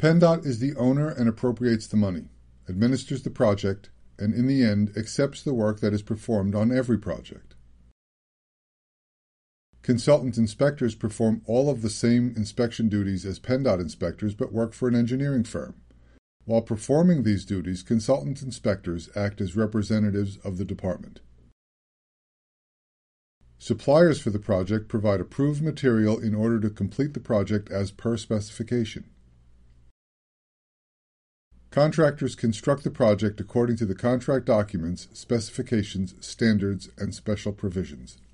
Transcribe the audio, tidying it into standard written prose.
PennDOT is the owner and appropriates the money, administers the project, and in the end accepts the work that is performed on every project. Consultant inspectors perform all of the same inspection duties as PennDOT inspectors but work for an engineering firm. While performing these duties, consultant inspectors act as representatives of the department. Suppliers for the project provide approved material in order to complete the project as per specification. Contractors construct the project according to the contract documents, specifications, standards, and special provisions.